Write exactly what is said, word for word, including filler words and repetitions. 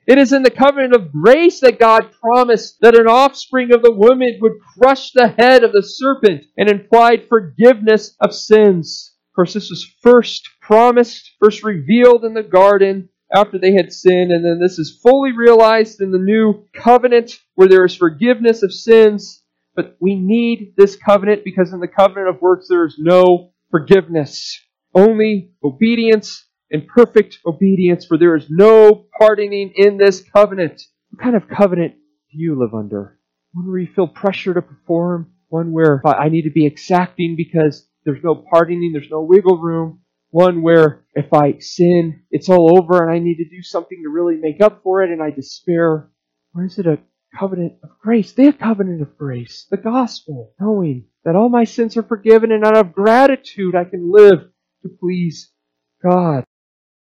It is in the covenant of grace that God promised that an offspring of the woman would crush the head of the serpent and implied forgiveness of sins. Of course, this was first promised, first revealed in the garden after they had sinned, and then this is fully realized in the new covenant where there is forgiveness of sins. But we need this covenant because in the covenant of works there is no forgiveness. Only obedience and perfect obedience, for there is no pardoning in this covenant. What kind of covenant do you live under? One where you feel pressure to perform? One where I need to be exacting because there's no pardoning, there's no wiggle room? One where if I sin, it's all over and I need to do something to really make up for it and I despair? Or is it a covenant of grace? The covenant of grace, the gospel, knowing that all my sins are forgiven and out of gratitude I can live to please God.